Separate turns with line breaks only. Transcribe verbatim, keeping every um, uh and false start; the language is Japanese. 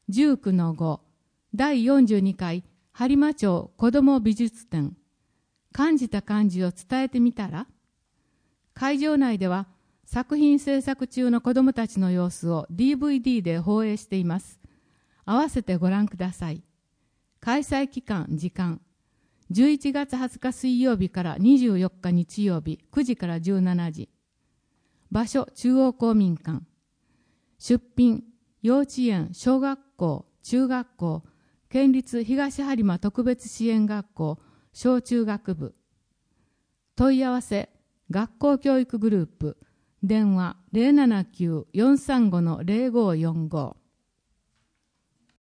じゅうくのごだいよんじゅうにかい播磨町子ども美術展、感じた感じを伝えてみたら。会場内では作品制作中の子どもたちの様子を ディーブイディー で放映しています。合わせてご覧ください。開催期間・時間、じゅういちがつはつか水曜日からにじゅうよっか日曜日くじからじゅうしちじ。場所、中央公民館。出品、幼稚園、小学校、中学校、県立東播磨特別支援学校小中学部。問い合わせ、学校教育グループ、電話 ゼロななきゅう よんさんご ゼロごよんご。